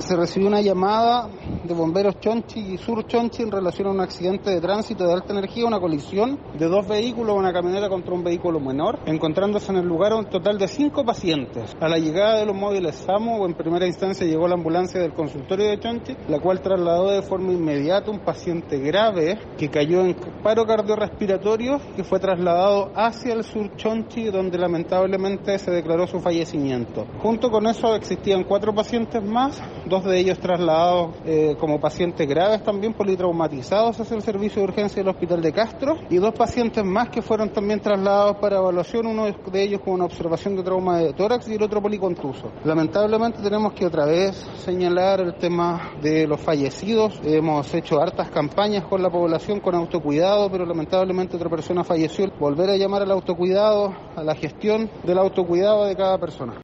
Se recibió una llamada de bomberos Chonchi y Sur Chonchi en relación a un accidente de tránsito de alta energía, una colisión de dos vehículos, una camioneta contra un vehículo menor, encontrándose en el lugar un total de 5 pacientes. A la llegada de los móviles SAMU, en primera instancia llegó la ambulancia del consultorio de Chonchi, la cual trasladó de forma inmediata un paciente grave que cayó en paro cardiorrespiratorio, que fue trasladado hacia el Sur Chonchi, donde lamentablemente se declaró su fallecimiento. Junto con eso existían 4 pacientes más, 2 de ellos trasladados como pacientes graves también politraumatizados hacia el servicio de urgencia del Hospital de Castro, y 2 pacientes más que fueron también trasladados para evaluación, uno de ellos con una observación de trauma de tórax y el otro policontuso. Lamentablemente tenemos que otra vez señalar el tema de los fallecidos. Hemos hecho hartas campañas con la población con autocuidado, pero lamentablemente otra persona falleció. Volver a llamar al autocuidado, a la gestión del autocuidado de cada persona.